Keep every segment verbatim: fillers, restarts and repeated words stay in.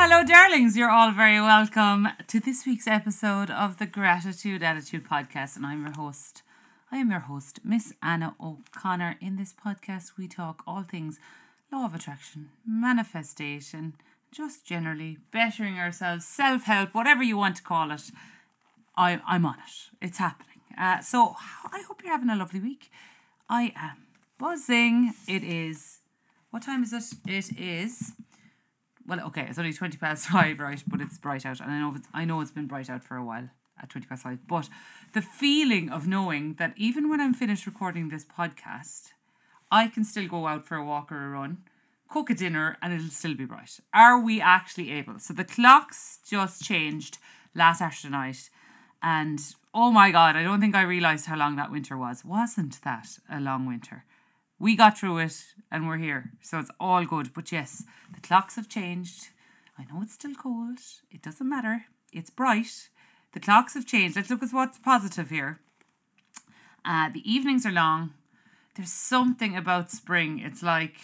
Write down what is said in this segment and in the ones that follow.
Hello, darlings. You're all very welcome to this week's episode of the Gratitude Attitude Podcast, and I'm your host. I am your host, Miss Anna O'Connor. In this podcast, we talk all things law of attraction, manifestation, just generally bettering ourselves, self-help, whatever you want to call it. I, I'm on it. It's happening. Uh, so I hope you're having a lovely week. I am buzzing. It is, what time is it? It is... Well, okay, it's only twenty past five, right? But it's bright out. And I know it's, I know it's been bright out for a while at twenty past five. But the feeling of knowing that even when I'm finished recording this podcast, I can still go out for a walk or a run, cook a dinner, and it'll still be bright. Are we actually able? So the clocks just changed last Saturday night. And oh my God, I don't think I realised how long that winter was. Wasn't that a long winter? We got through it and we're here. So it's all good. But yes, the clocks have changed. I know it's still cold. It doesn't matter. It's bright. The clocks have changed. Let's look at what's positive here. Uh, the evenings are long. There's something about spring. It's like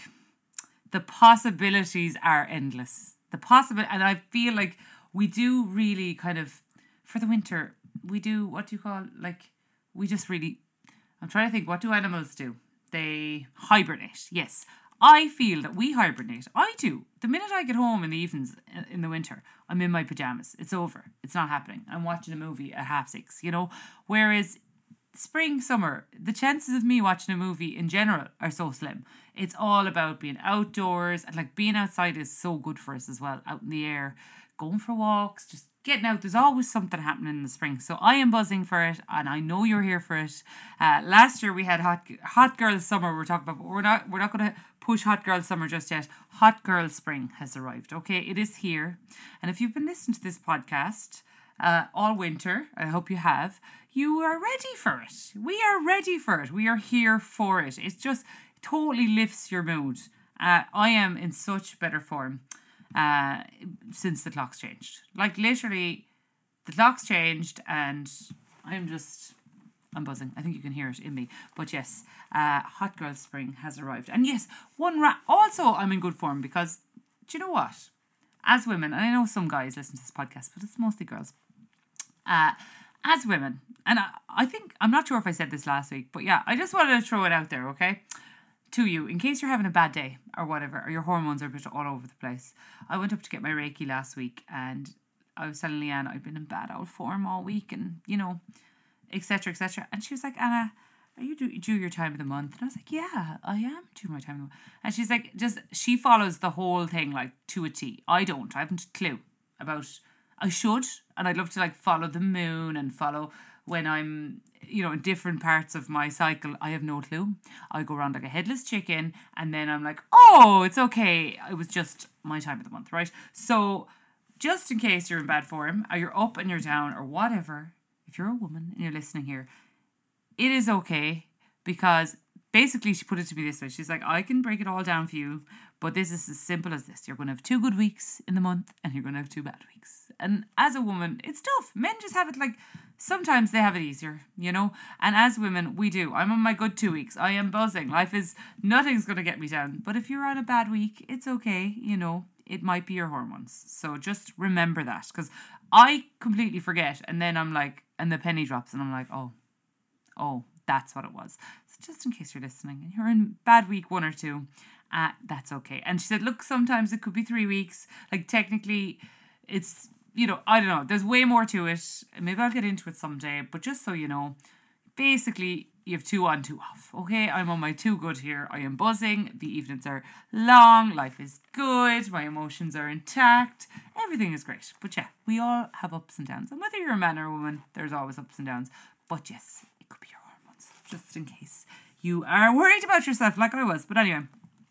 the possibilities are endless. The possible, and I feel like we do really kind of, for the winter, we do, what do you call, like, we just really, I'm trying to think, what do animals do? They hibernate. Yes, I feel that we hibernate. I do. The minute I get home in the evenings in the winter, I'm in my pajamas. It's over. It's not happening. I'm watching a movie at half six, you know. Whereas spring, summer, the chances of me watching a movie in general are so slim. It's all about being outdoors, and like being outside is so good for us as well. Out in the air, going for walks, just getting out. There's always something happening in the spring. So I am buzzing for it, and I know you're here for it. Uh, last year we had hot hot girl summer we're talking about, but we're not we're not going to push hot girl summer just yet. Hot girl spring has arrived. Okay, it is here. And if you've been listening to this podcast uh, all winter, I hope you have, you are ready for it. We are ready for it. We are here for it. It's just it totally lifts your mood. Uh, I am in such better form. Uh, since the clocks changed. Like literally, the clocks changed and I'm just, I'm buzzing. I think you can hear it in me. But yes, uh, hot girl spring has arrived. And yes, one ra- also I'm in good form because, do you know what? As women, and I know some guys listen to this podcast, but it's mostly girls. Uh, as women, and I, I think, I'm not sure if I said this last week, but yeah, I just wanted to throw it out there, okay? To you, in case you're having a bad day or whatever, or your hormones are a bit all over the place. I went up to get my Reiki last week and I was telling Leanne I'd been in bad old form all week and, you know, et cetera, et cetera. And she was like, Anna, are you due, due your time of the month? And I was like, yeah, I am due my time of the month. And she's like, just, she follows the whole thing like to a T. I don't. I haven't a clue about, I should. And I'd love to like follow the moon and follow when I'm, you know, in different parts of my cycle. I have no clue. I go around like a headless chicken and then I'm like, oh, it's okay. It was just my time of the month, right? So just in case you're in bad form or you're up and you're down or whatever, if you're a woman and you're listening here, it is okay because basically she put it to me this way. She's like, I can break it all down for you, but this is as simple as this. You're going to have two good weeks in the month and you're going to have two bad weeks. And as a woman, it's tough. Men just have it like, sometimes they have it easier, you know? And as women, we do. I'm on my good two weeks. I am buzzing. Life is, nothing's going to get me down. But if you're on a bad week, it's okay, you know? It might be your hormones. So just remember that. Because I completely forget. And then I'm like, and the penny drops and I'm like, oh, oh, that's what it was. So just in case you're listening and you're in bad week one or two, uh, that's okay. And she said, look, sometimes it could be three weeks. Like technically it's, you know, I don't know. There's way more to it. Maybe I'll get into it someday. But just so you know, basically you have two on, two off. Okay, I'm on my two good here. I am buzzing. The evenings are long. Life is good. My emotions are intact. Everything is great. But yeah, we all have ups and downs. And whether you're a man or a woman, there's always ups and downs. But yes, it could be your hormones. Just in case you are worried about yourself like I was. But anyway,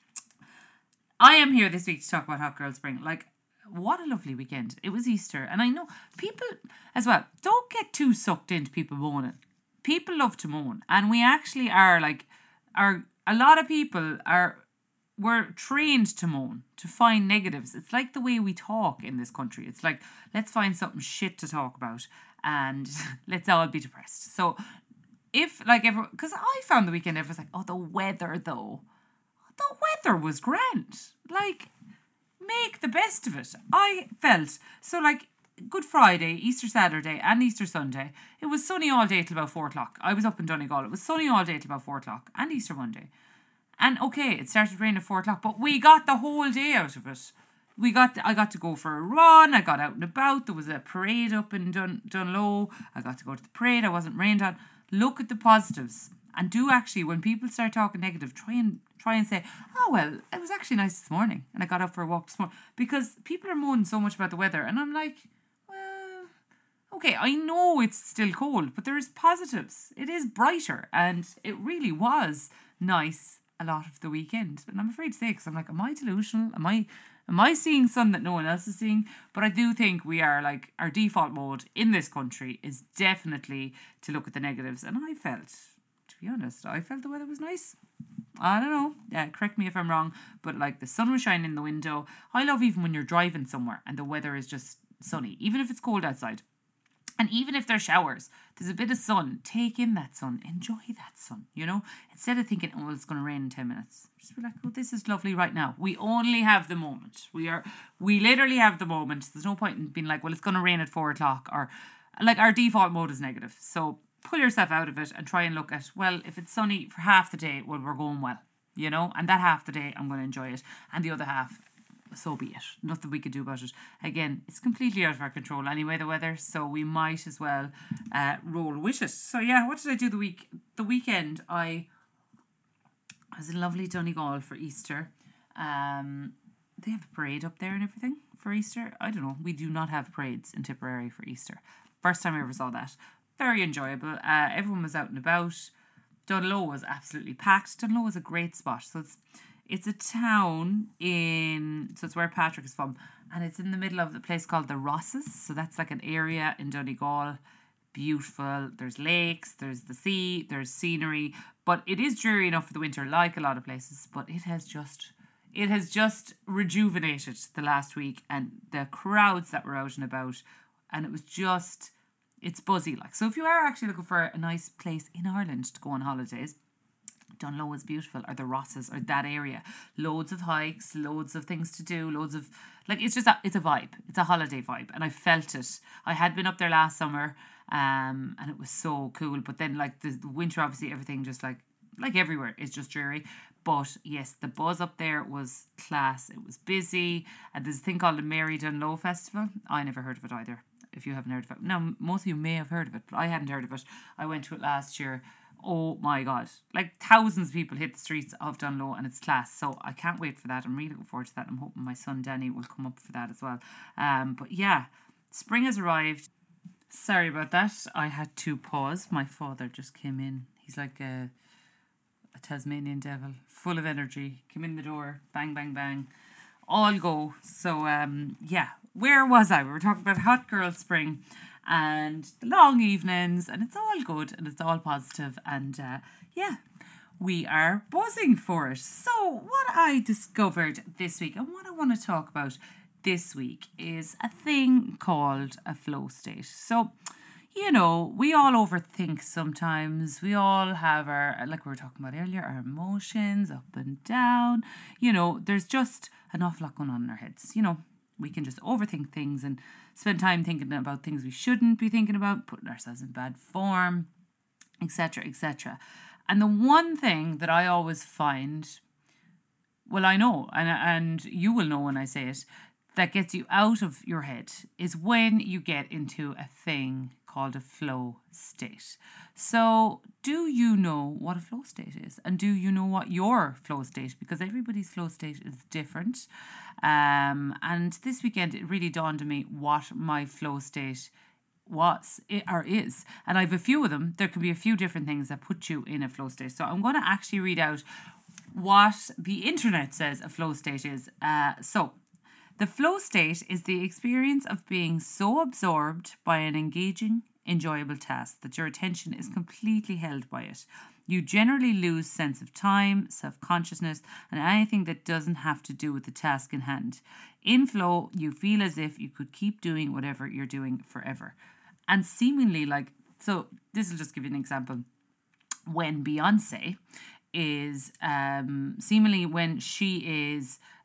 I am here this week to talk about Hot Girl Spring. Like, what a lovely weekend. It was Easter. And I know people as well, don't get too sucked into people moaning. People love to moan. And we actually are like, are a lot of people are, we're trained to moan, to find negatives. It's like the way we talk in this country. It's like, let's find something shit to talk about and let's all be depressed. So if like ever, because I found the weekend, everyone's like, oh, the weather though. The weather was grand. Like, make the best of it. I felt so like Good Friday, Easter Saturday, and Easter Sunday. It was sunny all day till about four o'clock. I was up in Donegal. It was sunny all day till about four o'clock, and Easter Monday. And okay, it started raining at four o'clock, but we got the whole day out of it. We got, I got to go for a run. I got out and about. There was a parade up in Dun, Dunlow. I got to go to the parade. I wasn't rained on. Look at the positives, and do actually, when people start talking negative, try and try and say, oh well, it was actually nice this morning, and I got out for a walk this morning. Because people are moaning so much about the weather, and I'm like, well, okay, I know it's still cold, but there is positives. It is brighter, and it really was nice a lot of the weekend. And I'm afraid to say, because I'm like, am I delusional? Am I am I seeing sun that no one else is seeing? But I do think we are like, our default mode in this country is definitely to look at the negatives. And I felt, to be honest, I felt the weather was nice. I don't know. Yeah, correct me if I'm wrong. But like the sun was shining in the window. I love even when you're driving somewhere and the weather is just sunny, even if it's cold outside. And even if there's showers, there's a bit of sun. Take in that sun. Enjoy that sun, you know? Instead of thinking, oh, it's going to rain in ten minutes. Just be like, oh, this is lovely right now. We only have the moment. We are, we literally have the moment. There's no point in being like, well, it's going to rain at four o'clock. Or like our default mode is negative. So pull yourself out of it and try and look at, well, if it's sunny for half the day, well, we're going well, you know? And that half the day, I'm going to enjoy it. And the other half, so be it. Nothing we could do about it. Again, it's completely out of our control anyway, the weather, so we might as well uh, roll with it. So yeah, what did I do the week? The weekend, I, I was in lovely Donegal for Easter. Um, they have a parade up there and everything for Easter. I don't know. We do not have parades in Tipperary for Easter. First time I ever saw that. Very enjoyable. Uh, everyone was out and about. Dunlow was absolutely packed. Dunlow is a great spot. So it's It's a town in, so it's where Patrick is from, and it's in the middle of the place called the Rosses. So that's like an area in Donegal. Beautiful. There's lakes, there's the sea, there's scenery, but it is dreary enough for the winter, like a lot of places. But it has just, it has just rejuvenated the last week, and the crowds that were out and about, and it was just, it's buzzy like. So if you are actually looking for a nice place in Ireland to go on holidays, Dunlow is beautiful, or the Rosses, or that area. Loads of hikes, loads of things to do, loads of, like, it's just, a, it's a vibe. It's a holiday vibe, and I felt it. I had been up there last summer, um, and it was so cool. But then, like, the, the winter, obviously, everything just, like, like everywhere, is just dreary. But, yes, the buzz up there was class. It was busy. And there's a thing called the Mary Dunlow Festival. I never heard of it either, if you haven't heard of it. Now, most of you may have heard of it, but I hadn't heard of it. I went to it last year. Oh my God, like thousands of people hit the streets of Dunlow, and it's class. So I can't wait for that. I'm really looking forward to that. I'm hoping my son Danny will come up for that as well. Um, but yeah, spring has arrived. Sorry about that. I had to pause. My father just came in. He's like a, a Tasmanian devil, full of energy. Came in the door, bang, bang, bang. All go. So um, yeah, where was I? We were talking about hot girl spring and the long evenings, and it's all good and it's all positive, and uh, yeah, we are buzzing for it. So what I discovered this week and what I want to talk about this week is a thing called a flow state. So, you know, we all overthink sometimes. We all have our, like we were talking about earlier, our emotions up and down. You know, there's just an awful lot going on in our heads. You know, we can just overthink things and spend time thinking about things we shouldn't be thinking about, putting ourselves in bad form, et cetera, et cetera. And the one thing that I always find, well, I know, and and you will know when I say it, that gets you out of your head is when you get into a thing called a flow state. So do you know what a flow state is? And do you know what your flow state, because everybody's flow state is different. Um, and this weekend it really dawned on me what my flow state was or is. And I have a few of them. There can be a few different things that put you in a flow state. So I'm going to actually read out what the internet says a flow state is. Uh, so the flow state is the experience of being so absorbed by an engaging, enjoyable task that your attention is completely held by it. You generally lose sense of time, self-consciousness, and anything that doesn't have to do with the task in hand. In flow, you feel as if you could keep doing whatever you're doing forever. And seemingly like, so this will just give you an example. When Beyonce is, um, seemingly when she is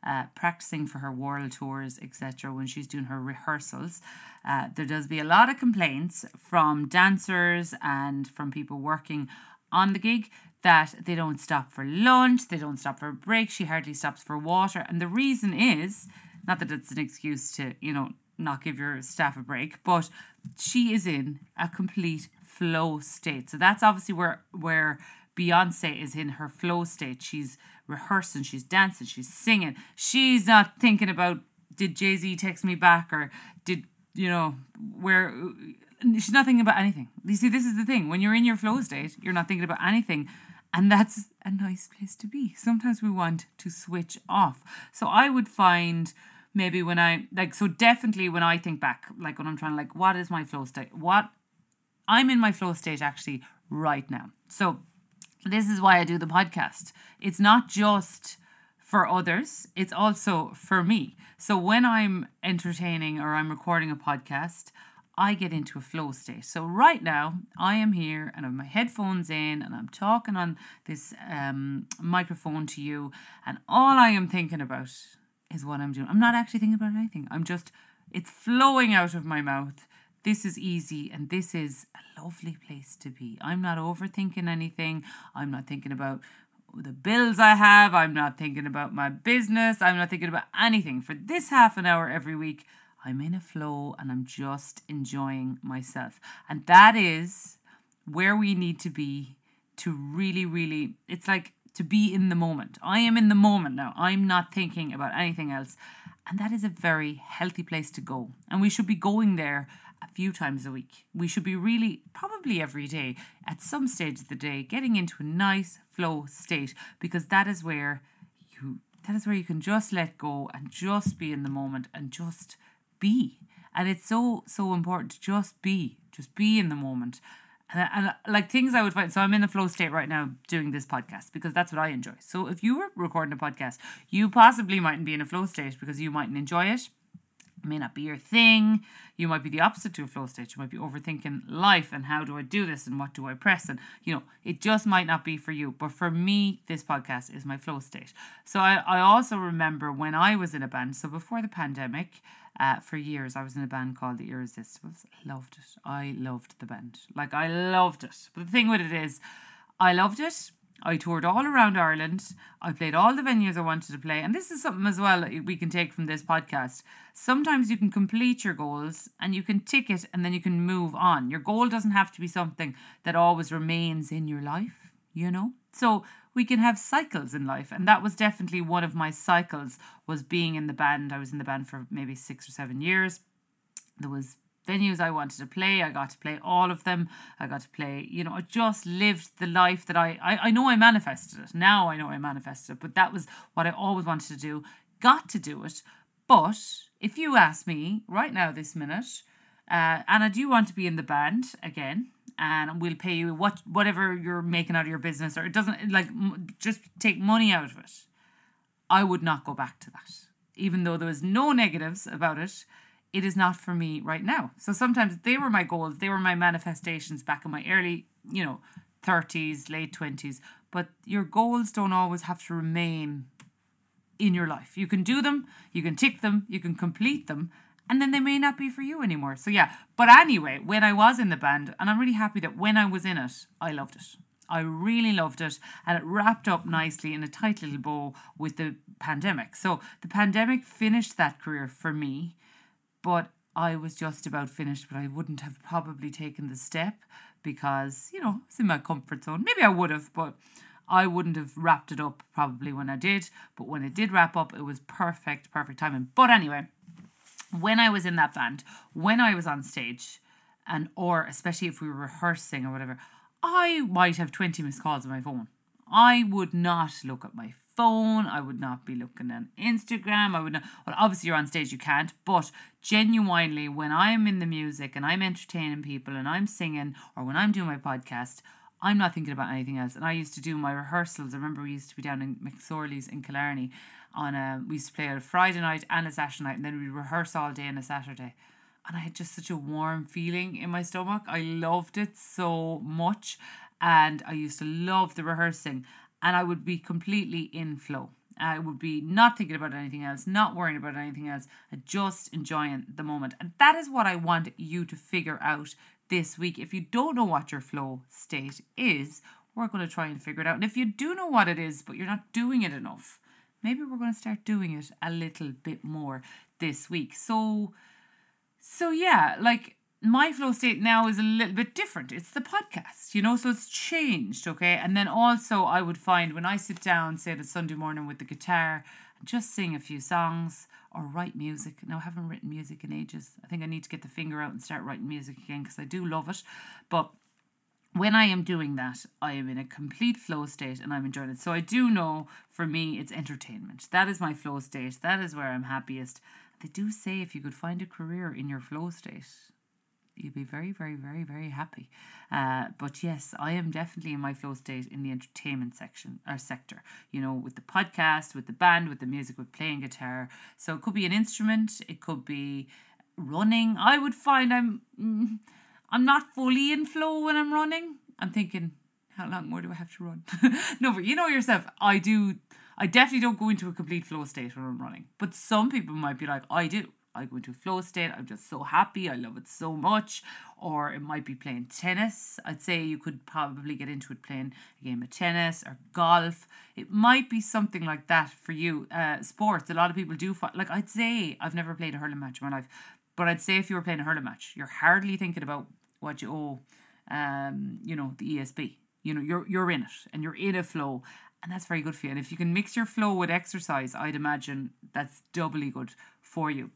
uh, practicing for her world tours, et cetera, when she's doing her rehearsals, uh, there does be a lot of complaints from dancers and from people working on the gig that they don't stop for lunch, they don't stop for a break, she hardly stops for water. And the reason is, not that it's an excuse to, you know, not give your staff a break, but she is in a complete flow state. So that's obviously where where Beyonce is in her flow state. She's rehearsing, she's dancing, she's singing. She's not thinking about, did Jay-Z text me back, or did, you know, where, she's not thinking about anything. You see, this is the thing. When you're in your flow state, you're not thinking about anything. And that's a nice place to be. Sometimes we want to switch off. So I would find maybe when I, like, so definitely when I think back, like when I'm trying to, like, what is my flow state? What, I'm in my flow state actually right now. So this is why I do the podcast. It's not just for others, it's also for me. So when I'm entertaining or I'm recording a podcast, I get into a flow state. So right now, I am here and I have my headphones in and I'm talking on this um, microphone to you, and all I am thinking about is what I'm doing. I'm not actually thinking about anything. I'm just, it's flowing out of my mouth. This is easy, and this is a lovely place to be. I'm not overthinking anything. I'm not thinking about the bills I have. I'm not thinking about my business. I'm not thinking about anything. For this half an hour every week, I'm in a flow and I'm just enjoying myself. And that is where we need to be to really, really, it's like to be in the moment. I am in the moment now. I'm not thinking about anything else. And that is a very healthy place to go. And we should be going there a few times a week. We should be really, probably every day, at some stage of the day, getting into a nice flow state, because that is where you, that is where you can just let go and just be in the moment and just be. And it's so so important to just be just be in the moment, and, and like things I would find. So I'm in the flow state right now doing this podcast because that's what I enjoy. So if you were recording a podcast, you possibly mightn't be in a flow state because you mightn't enjoy it. It may not be your thing. You might be the opposite to a flow state. You might be overthinking life and how do I do this and what do I press, and you know, it just might not be for you. But for me, this podcast is my flow state. So I, I also remember when I was in a band, so before the pandemic, uh, for years I was in a band called The Irresistibles. Loved it. I loved the band. Like, I loved it. But the thing with it is, I loved it. I toured all around Ireland. I played all the venues I wanted to play. And this is something as well that we can take from this podcast. Sometimes you can complete your goals and you can tick it and then you can move on. Your goal doesn't have to be something that always remains in your life, you know? So we can have cycles in life. And that was definitely one of my cycles, was being in the band. I was in the band for maybe six or seven years. There was venues I wanted to play. I got to play all of them. I got to play, you know, I just lived the life that I, I, I know I manifested it. Now I know I manifested it, but that was what I always wanted to do. Got to do it. But if you ask me right now, this minute, uh, Anna, do you want to be in the band again? And we'll pay you what whatever you're making out of your business, or it doesn't, like, just take money out of it. I would not go back to that. Even though there was no negatives about it, it is not for me right now. So sometimes they were my goals, they were my manifestations back in my early, you know, thirties, late twenties. But your goals don't always have to remain in your life. You can do them, you can tick them, you can complete them, and then they may not be for you anymore. So yeah, but anyway, when I was in the band, and I'm really happy that when I was in it, I loved it. I really loved it, and it wrapped up nicely in a tight little bow with the pandemic. So the pandemic finished that career for me, but I was just about finished, but I wouldn't have probably taken the step because, you know, it's in my comfort zone. Maybe I would have, but I wouldn't have wrapped it up probably when I did. But when it did wrap up, it was perfect, perfect timing. But anyway, when I was in that band, when I was on stage, and or especially if we were rehearsing or whatever, I might have twenty missed calls on my phone. I would not look at my phone. I would not be looking at Instagram. I would not, well, obviously you're on stage, you can't, but genuinely when I'm in the music and I'm entertaining people and I'm singing, or when I'm doing my podcast, I'm not thinking about anything else. And I used to do my rehearsals. I remember we used to be down in McSorley's in Killarney on a, we used to play on a Friday night and a Saturday night, and then we'd rehearse all day on a Saturday. And I had just such a warm feeling in my stomach. I loved it so much. And I used to love the rehearsing. And I would be completely in flow. I would be not thinking about anything else, not worrying about anything else, and just enjoying the moment. And that is what I want you to figure out this week. If you don't know what your flow state is, we're going to try and figure it out. And if you do know what it is, but you're not doing it enough, maybe we're going to start doing it a little bit more this week. So, so yeah, like my flow state now is a little bit different. It's the podcast, you know, so it's changed, okay? And then also I would find when I sit down, say the Sunday morning with the guitar, and just sing a few songs or write music. Now, I haven't written music in ages. I think I need to get the finger out and start writing music again because I do love it. But when I am doing that, I am in a complete flow state and I'm enjoying it. So I do know for me, it's entertainment. That is my flow state. That is where I'm happiest. They do say if you could find a career in your flow state, you'd be very, very, very, very happy. Uh, but yes, I am definitely in my flow state in the entertainment section or sector, you know, with the podcast, with the band, with the music, with playing guitar. So it could be an instrument. It could be running. I would find I'm, mm, I'm not fully in flow when I'm running. I'm thinking, how long more do I have to run? No, but you know yourself, I do, I definitely don't go into a complete flow state when I'm running. But some people might be like, I do. I go into a flow state. I'm just so happy. I love it so much. Or it might be playing tennis. I'd say you could probably get into it playing a game of tennis or golf. It might be something like that for you. Uh, sports, a lot of people do. Fi- like I'd say, I've never played a hurling match in my life. But I'd say if you were playing a hurling match, you're hardly thinking about what you owe, um, you know, the E S B. You know, you're you're in it and you're in a flow. And that's very good for you. And if you can mix your flow with exercise, I'd imagine that's doubly good for you.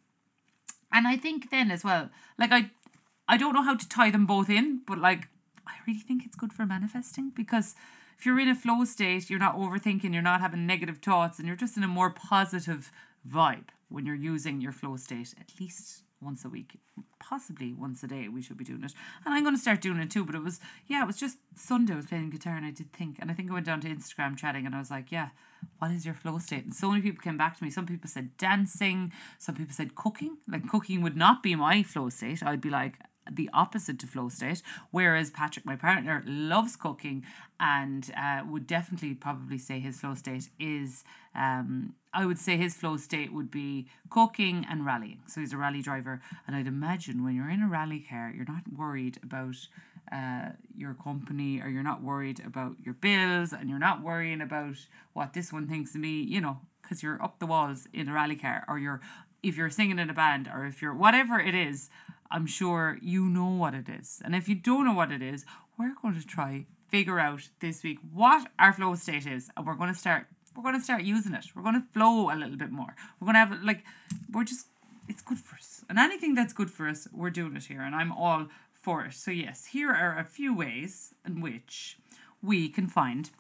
And I think then as well, like I I don't know how to tie them both in, but like I really think it's good for manifesting because if you're in a flow state, you're not overthinking, you're not having negative thoughts, and you're just in a more positive vibe when you're using your flow state at least once a week, possibly once a day. We should be doing it. And I'm going to start doing it too, but it was, yeah, it was just Sunday I was playing guitar and I did think, and I think I went down to Instagram chatting and I was like, yeah, what is your flow state? And so many people came back to me. Some people said dancing, some people said cooking. Like cooking would not be my flow state. I'd be like the opposite to flow state, whereas Patrick, my partner, loves cooking and uh, would definitely probably say his flow state is um, I would say his flow state would be cooking and rallying. So he's a rally driver, and I'd imagine when you're in a rally car, you're not worried about uh, your company, or you're not worried about your bills, and you're not worrying about what this one thinks of me, you know, because you're up the walls in a rally car, or you're if you're singing in a band, or if you're whatever it is. I'm sure you know what it is. And if you don't know what it is, we're going to try figure out this week what our flow state is, and we're going to start we're going to start using it. We're going to flow a little bit more. We're going to have like we're just it's good for us. And anything that's good for us, we're doing it here, and I'm all for it. So yes, here are a few ways in which we can find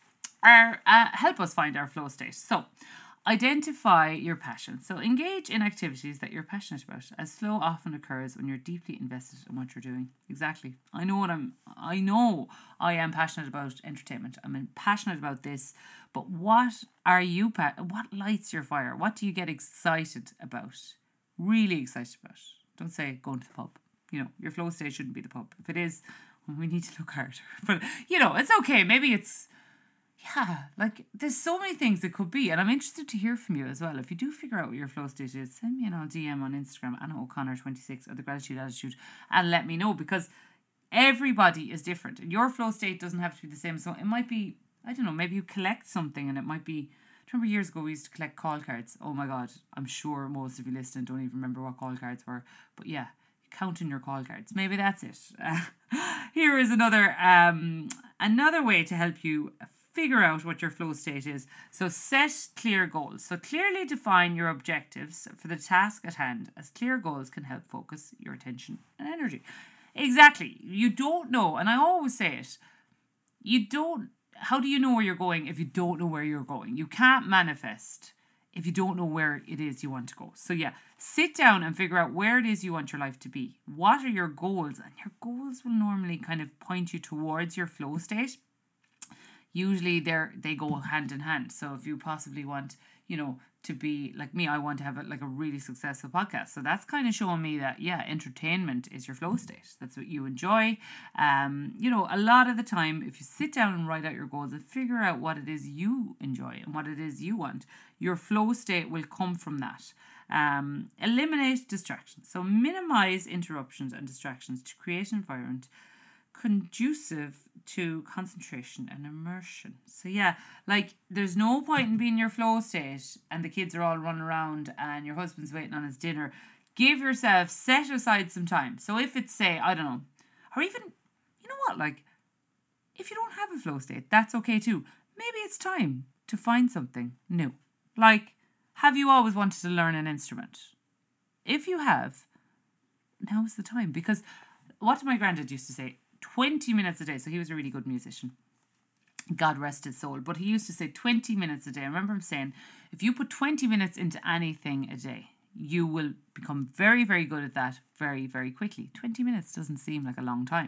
our uh, help us find our flow state. So identify your passion. So engage in activities that you're passionate about, as flow often occurs when you're deeply invested in what you're doing. Exactly. I know what I'm, I know I am passionate about entertainment. I'm passionate about this, but what are you, pa- what lights your fire? What do you get excited about? Really excited about? Don't say going to the pub. You know, your flow state shouldn't be the pub. If it is, well, we need to look harder. But, you know, it's okay. Maybe it's, yeah, like there's so many things it could be, and I'm interested to hear from you as well. If you do figure out what your flow state is, send me an on D M on Instagram, Anna O'Connor twenty-six, or the Gratitude Attitude, and let me know, because everybody is different. Your flow state doesn't have to be the same. So it might be, I don't know, maybe you collect something, and it might be. Remember years ago we used to collect call cards. Oh my God, I'm sure most of you listening don't even remember what call cards were, but yeah, counting your call cards. Maybe that's it. Uh, here is another um another way to help you figure out what your flow state is. So set clear goals. So clearly define your objectives for the task at hand, as clear goals can help focus your attention and energy. Exactly. You don't know, and I always say it, you don't, how do you know where you're going if you don't know where you're going? You can't manifest if you don't know where it is you want to go. So yeah, sit down and figure out where it is you want your life to be. What are your goals? And your goals will normally kind of point you towards your flow state. usually they're they go hand in hand. So if you possibly want, you know, to be like me, I want to have a, like a really successful podcast. So that's kind of showing me that, yeah, entertainment is your flow state. That's what you enjoy. Um, you know, a lot of the time, if you sit down and write out your goals and figure out what it is you enjoy and what it is you want, your flow state will come from that. Um, eliminate distractions. So minimize interruptions and distractions to create an environment conducive to concentration and immersion. So yeah, like there's no point in being in your flow state and the kids are all running around and your husband's waiting on his dinner. Give yourself, set aside some time. So if it's, say, I don't know, or even, you know what, like if you don't have a flow state, that's okay too. Maybe it's time to find something new. Like, have you always wanted to learn an instrument? If you have, now is the time. Because what my granddad used to say, twenty minutes a day. So he was a really good musician. God rest his soul. But he used to say twenty minutes a day. I remember him saying, if you put twenty minutes into anything a day, you will become very, very good at that very, very quickly. twenty minutes doesn't seem like a long time.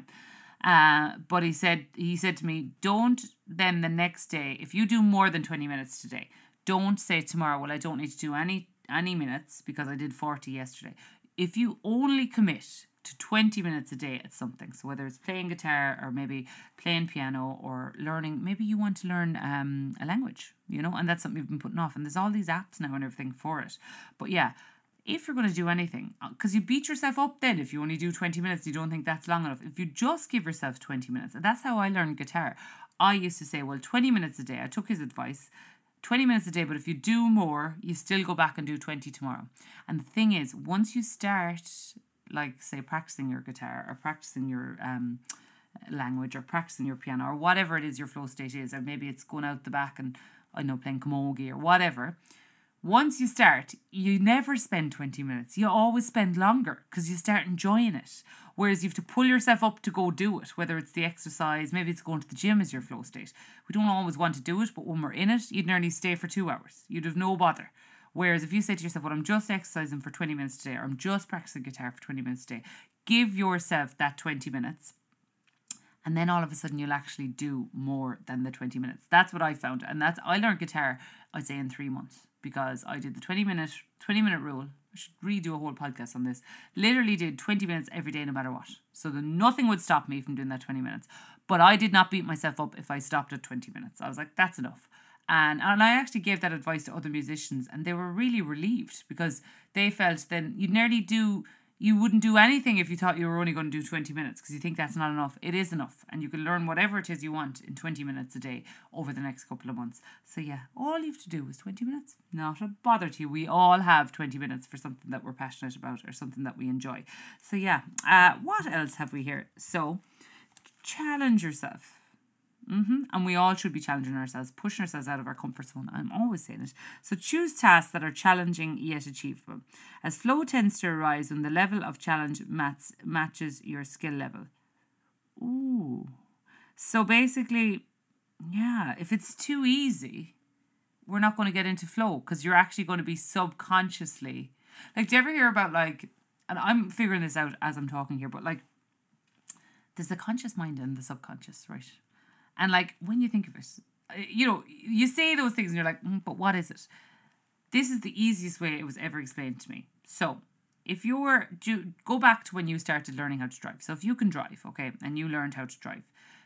Uh, but he said, he said to me, don't then the next day, if you do more than twenty minutes today, don't say tomorrow, well, I don't need to do any, any minutes because I did forty yesterday. If you only commit to twenty minutes a day at something, so whether it's playing guitar or maybe playing piano or learning, maybe you want to learn um, a language, you know, and that's something you've been putting off, and there's all these apps now and everything for it. But yeah, if you're going to do anything, because you beat yourself up then if you only do twenty minutes, you don't think that's long enough. If you just give yourself twenty minutes, and that's how I learned guitar. I used to say, well, twenty minutes a day. I took his advice. twenty minutes a day, but if you do more, you still go back and do twenty tomorrow. And the thing is, once you start, like, say, practicing your guitar or practicing your um, language or practicing your piano or whatever it is your flow state is, or maybe it's going out the back and, I know, playing camogie or whatever, once you start, you never spend twenty minutes. You always spend longer because you start enjoying it. Whereas you have to pull yourself up to go do it, whether it's the exercise, maybe it's going to the gym as your flow state. We don't always want to do it, but when we're in it, you'd nearly stay for two hours. You'd have no bother. Whereas if you say to yourself, well, I'm just exercising for twenty minutes today, or I'm just practicing guitar for twenty minutes today, give yourself that twenty minutes. And then all of a sudden you'll actually do more than the twenty minutes. That's what I found. And that's, I learned guitar, I'd say, in three months. Because I did the twenty minute twenty minute rule. I should redo a whole podcast on this. Literally did twenty minutes every day no matter what. So that nothing would stop me from doing that twenty minutes. But I did not beat myself up if I stopped at twenty minutes. I was like, that's enough. And, and I actually gave that advice to other musicians and they were really relieved because they felt then you'd nearly do, you wouldn't do anything if you thought you were only going to do twenty minutes because you think that's not enough. It is enough. And you can learn whatever it is you want in twenty minutes a day over the next couple of months. So yeah, all you have to do is twenty minutes. Not a bother to you. We all have twenty minutes for something that we're passionate about or something that we enjoy. So yeah, uh, what else have we here? So challenge yourself. Mm-hmm. And we all should be challenging ourselves, pushing ourselves out of our comfort zone. I'm always saying it. So choose tasks that are challenging yet achievable, as flow tends to arise when the level of challenge mats, matches your skill level. Ooh. So basically, yeah, if it's too easy, we're not going to get into flow because you're actually going to be subconsciously. Like, do you ever hear about, like, and I'm figuring this out as I'm talking here, but like, there's the conscious mind and the subconscious, right? And like, when you think of it, you know, you say those things and you're like, mm, but what is it? This is the easiest way it was ever explained to me. So if you're, do, go back to when you started learning how to drive. So if you can drive, okay, and you learned how to drive,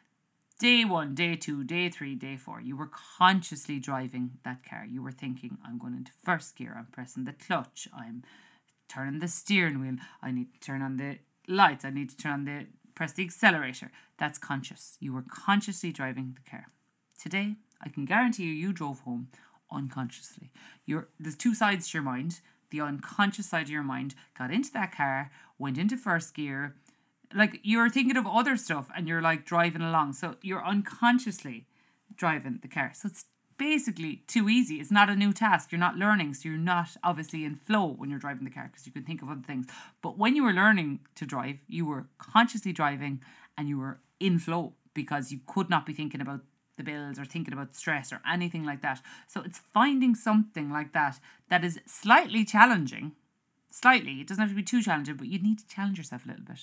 day one, day two, day three, day four, you were consciously driving that car. You were thinking, I'm going into first gear, I'm pressing the clutch, I'm turning the steering wheel, I need to turn on the lights, I need to turn on the press the accelerator. That's conscious. You were consciously driving the car. Today, I can guarantee you, you drove home unconsciously. You're, there's two sides to your mind. The unconscious side of your mind got into that car, went into first gear. Like, you're thinking of other stuff and you're like driving along. So you're unconsciously driving the car. So it's basically too easy. It's not a new task. You're not learning. So you're not obviously in flow when you're driving the car because you can think of other things. But when you were learning to drive, you were consciously driving and you were in flow because you could not be thinking about the bills or thinking about stress or anything like that. So it's finding something like that that is slightly challenging. Slightly. It doesn't have to be too challenging, but you need to challenge yourself a little bit. So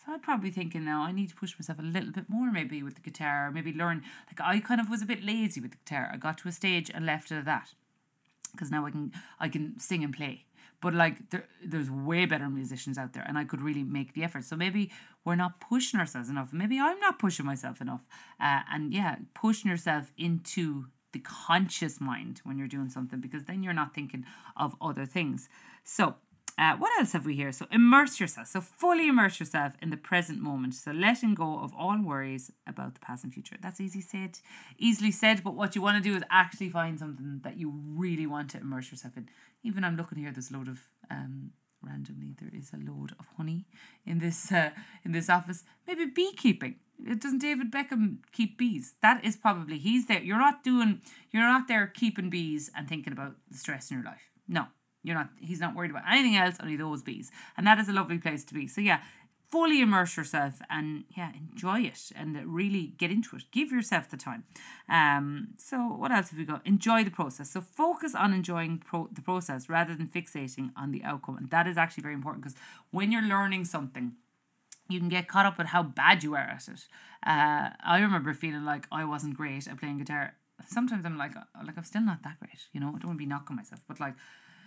So I'd probably thinking now I need to push myself a little bit more maybe with the guitar, or maybe learn. Like I kind of was a bit lazy with the guitar. I got to a stage and left it at that, because now I can I can sing and play. But like there, there's way better musicians out there, and I could really make the effort. So maybe we're not pushing ourselves enough. Maybe I'm not pushing myself enough. Uh, and yeah, pushing yourself into the conscious mind when you're doing something, because then you're not thinking of other things. So uh, what else have we here? So immerse yourself. So fully immerse yourself in the present moment. So letting go of all worries about the past and future. That's easy said, easily said. But what you want to do is actually find something that you really want to immerse yourself in. Even I'm looking here, there's a load of um randomly there is a load of honey in this uh, in this office. Maybe beekeeping. Doesn't David Beckham keep bees? That is probably, he's there. You're not doing you're not there keeping bees and thinking about the stress in your life. No, you're not. He's not worried about anything else, only those bees. And that is a lovely place to be. So yeah, fully immerse yourself and yeah, enjoy it and really get into it. Give yourself the time. Um, so what else have we got? Enjoy the process. So focus on enjoying pro- the process rather than fixating on the outcome. And that is actually very important, because when you're learning something, you can get caught up with how bad you are at it. Uh, I remember feeling like I wasn't great at playing guitar. Sometimes I'm like, like I'm still not that great. You know, I don't want to be knocking myself, but like,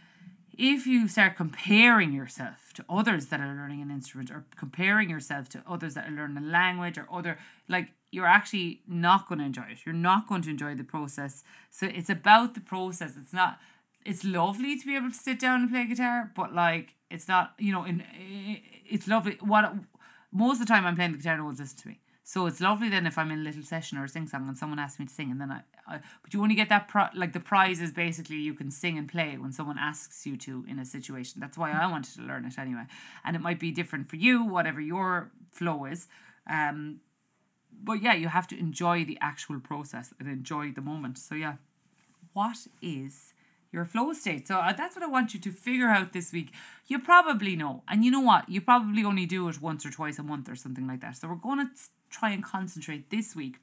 if you start comparing yourself to others that are learning an instrument, or comparing yourself to others that are learning a language, or other, like, you're actually not going to enjoy it. You're not going to enjoy the process. So it's about the process. It's not, it's lovely to be able to sit down and play guitar, but like, it's not, you know, in, it's lovely. What, most of the time I'm playing the guitar, no one's listening to me. So it's lovely then if I'm in a little session or a sing song and someone asks me to sing, and then I, I but you only get that, pro, like the prize is basically you can sing and play when someone asks you to in a situation. That's why I wanted to learn it anyway. And it might be different for you, whatever your flow is. Um, but yeah, you have to enjoy the actual process and enjoy the moment. So yeah, what is your flow state? So uh, that's what I want you to figure out this week. You probably know. And you know what? You probably only do it once or twice a month or something like that. So we're going to try and concentrate this week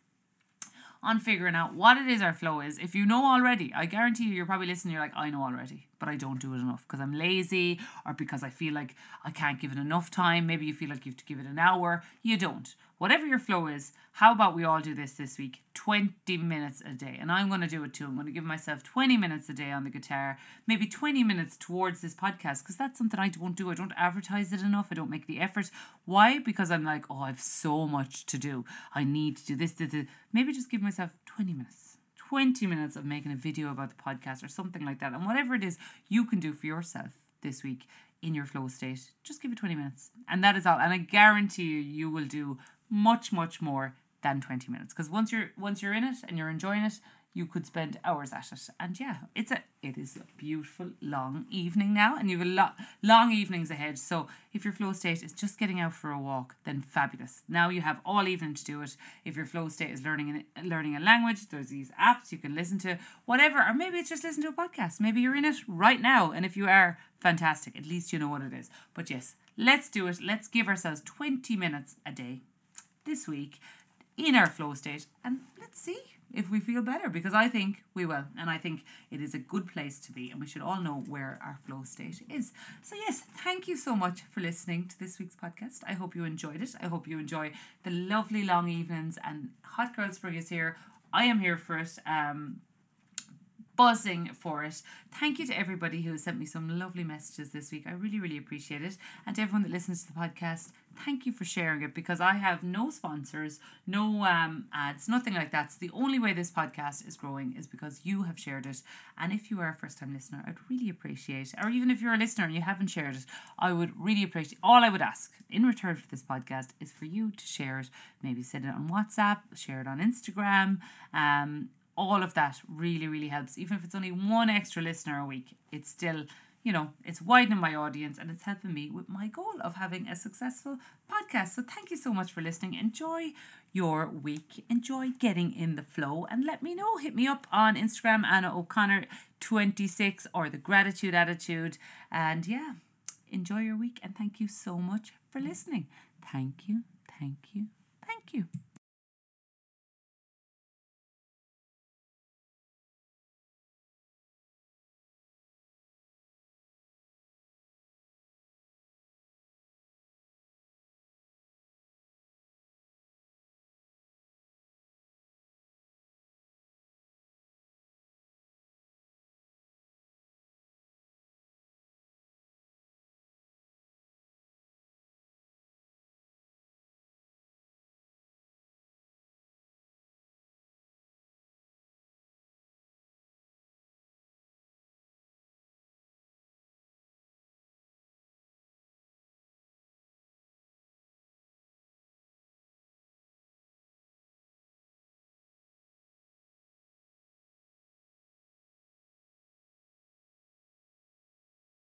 on figuring out what it is our flow is. If you know already, I guarantee you, you're probably listening, you're like, I know already, but I don't do it enough because I'm lazy, or because I feel like I can't give it enough time. Maybe you feel like you have to give it an hour. You don't. Whatever your flow is, how about we all do this this week? twenty minutes a day. And I'm going to do it too. I'm going to give myself twenty minutes a day on the guitar, maybe twenty minutes towards this podcast, because that's something I don't do. I don't advertise it enough. I don't make the effort. Why? Because I'm like, oh, I've so much to do. I need to do this, this, this. Maybe just give myself twenty minutes. twenty minutes of making a video about the podcast or something like that. And whatever it is you can do for yourself this week in your flow state, just give it twenty minutes. And that is all. And I guarantee you, you will do much, much more than twenty minutes. Because once you're once you're in it and you're enjoying it, you could spend hours at it. And yeah, it's a it is a beautiful long evening now, and you have a lot long evenings ahead. So if your flow state is just getting out for a walk, then fabulous. Now you have all evening to do it. If your flow state is learning an, learning a language, there's these apps you can listen to, whatever. Or maybe it's just listen to a podcast. Maybe you're in it right now, and if you are, fantastic. At least you know what it is. But yes, let's do it. Let's give ourselves twenty minutes a day this week in our flow state, and let's see if we feel better, because I think we will, and I think it is a good place to be, and we should all know where our flow state is. So yes, thank you so much for listening to this week's podcast. I hope you enjoyed it. I hope you enjoy the lovely long evenings, and Hot Girl Spring is here. I am here for it. Um, buzzing for it. Thank you to everybody who has sent me some lovely messages this week. I really, really appreciate it. And to everyone that listens to the podcast, thank you for sharing it, because I have no sponsors, no um, ads, nothing like that. So the only way this podcast is growing is because you have shared it. And if you are a first-time listener, I'd really appreciate, or even if you're a listener and you haven't shared it, I would really appreciate, all I would ask in return for this podcast is for you to share it. Maybe send it on WhatsApp, share it on Instagram, um, all of that really, really helps. Even if it's only one extra listener a week, it's still, you know, it's widening my audience, and it's helping me with my goal of having a successful podcast. So thank you so much for listening. Enjoy your week. Enjoy getting in the flow, and let me know. Hit me up on Instagram, Anna O'Connor twenty-six, or The Gratitude Attitude. And yeah, enjoy your week, and thank you so much for listening. Thank you, thank you, thank you.